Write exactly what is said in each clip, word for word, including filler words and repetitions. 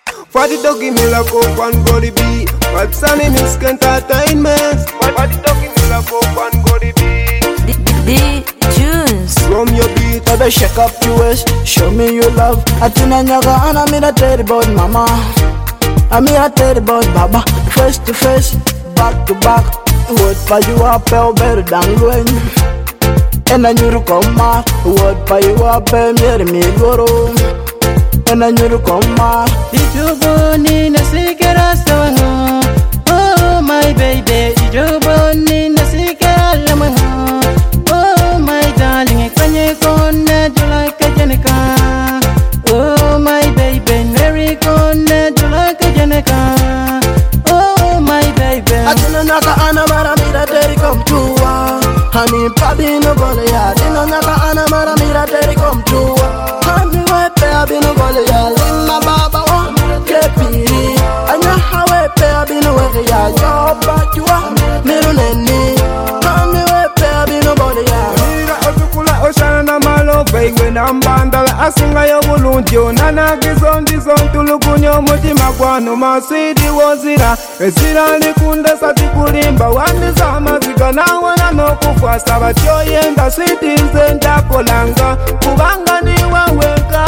For the doggy me like up and go the beat. But Sunny Misk Entertainment. For the doggy me like up and go the beat. D Tunes. From your beat. Baby, shake up your waist, show me your love. Atina nyaga and I'm in a tell about mama. I'm in a tell about baba. Face to face, back to back. Word for you up, better than when. And I knew to come out. Word for you up, better me go. And I knew to come out. Did you born in a secret restaurant? Oh my baby, did you born in a secret restaurant? Oh my darling, can you connect you like a Jenica? Oh my baby, Mary connect you like a Jenica. Oh my baby. I didn't know that Anna Maramira Terry come to Honey, Pabi no gole ya. Didn't know that Anna Maramira Terry come to Honey, where Pabi no gole ya. Lima Baba one, Kepiri. And ya how Pabi no way ya. Yo, but you are Miru Neni. Honey, where Pabi no gole ya. Oshana malo baigwe na mbandala asinga yo bulungi onana gizondi zontulukunyo mutima gwano maswidi wozira ezira likunda sati kulimba wandiza amaziga nawana n'okufasa batyo yenda switi nze ndakolanga kubanga niweweka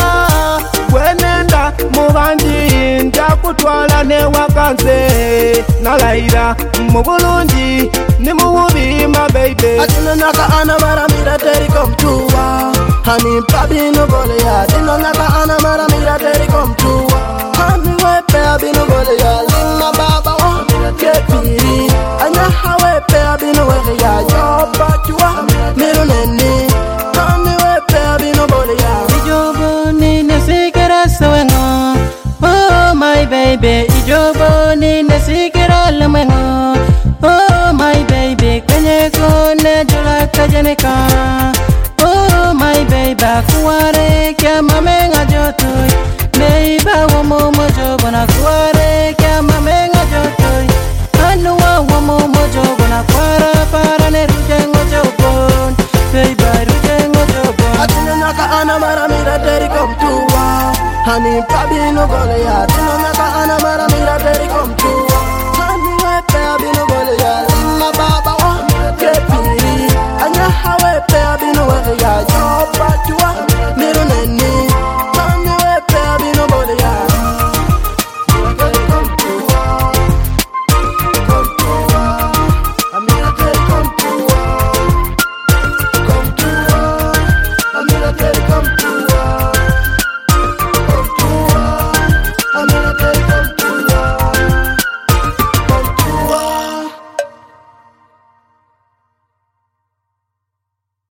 gwenenda mubanji ndakutwala newakanze nalayira mu bulungi ni mu bubi ma baby. Atina naka ana maramira teri come to Honey, Pabi no gole ya. Dino naka ana maramira teri come to Honey, we Pabi no gole ya. Lima Baba one, Kepiri. Anya hawe Pabi no way ya. Yo, but you are Miru Neni. Honey, we Pabi no gole ya. Ijobo ni nesikera sawengo. Oh my baby, Ijobo ni nesikera lamengo. Oh my baby, kwenye kone jula kajeneka. Oh my baby, kuware kya mamenga jotoi. Baby, wamo mojo bona kuware kya mamenga jotoi. Anuwa wamo mojo bona kwara para ne rujengo jobon. Baby, rujengo jobon. Atina naka ana maramira teri come to Honey, Pabi no gole ya. Atina naka ana maramira teri come to Honey, we Pabi no gole ya. Lima Baba one, Kepiri. Anya hawe Pabi no way ya. Yo,